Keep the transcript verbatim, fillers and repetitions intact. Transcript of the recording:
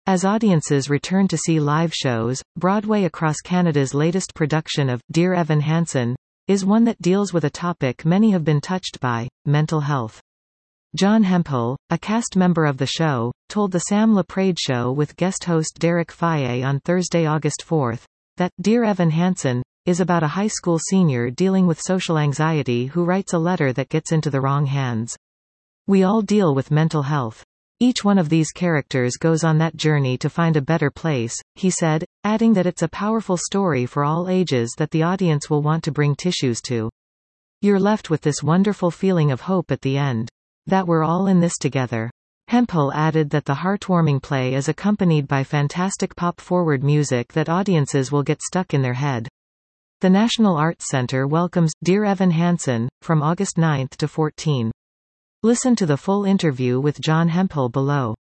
As audiences return to see live shows, Broadway across Canada's latest production of Dear Evan Hansen is one that deals with a topic many have been touched by: mental health. John Hemphill, a cast member of the show, told the Sam LaPrade Show with guest host Derek Faye on Thursday, August fourth, that Dear Evan Hansen is about a high school senior dealing with social anxiety who writes a letter that gets into the wrong hands. We all deal with mental health. Each one of these characters goes on that journey to find a better place, he said, adding that it's a powerful story for all ages that the audience will want to bring tissues to. You're left with this wonderful feeling of hope at the end. That we're all in this together. Hemphill added that the heartwarming play is accompanied by fantastic pop-forward music that audiences will get stuck in their head. The National Arts Centre welcomes Dear Evan Hansen from August ninth to fourteenth. Listen to the full interview with John Hemphill below.